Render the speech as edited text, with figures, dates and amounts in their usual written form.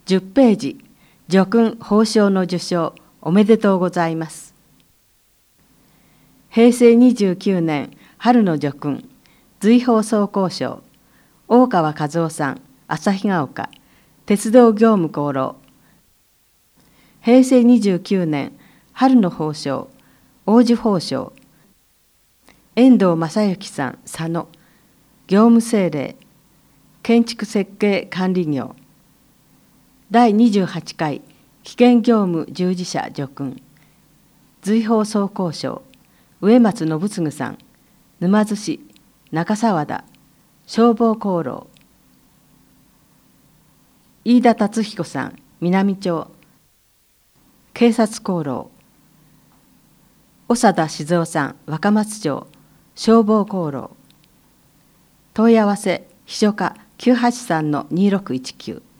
10ページ、叙勲褒章の受章おめでとうございます。平成29年春の叙勲、随宝装甲賞、大川和夫さん、旭ヶ丘、鉄道業務功労。平成29年春の褒章、王子褒章、遠藤正幸さん、佐野、業務政令、建築設計管理業。第28回危険業務従事者叙勲、随宝装甲賞、植松信次さん、沼津市中沢田、消防功労。飯田達彦さん、南町、警察功労。長田静雄さん、若松町、消防功労。問い合わせ秘書課983-2619。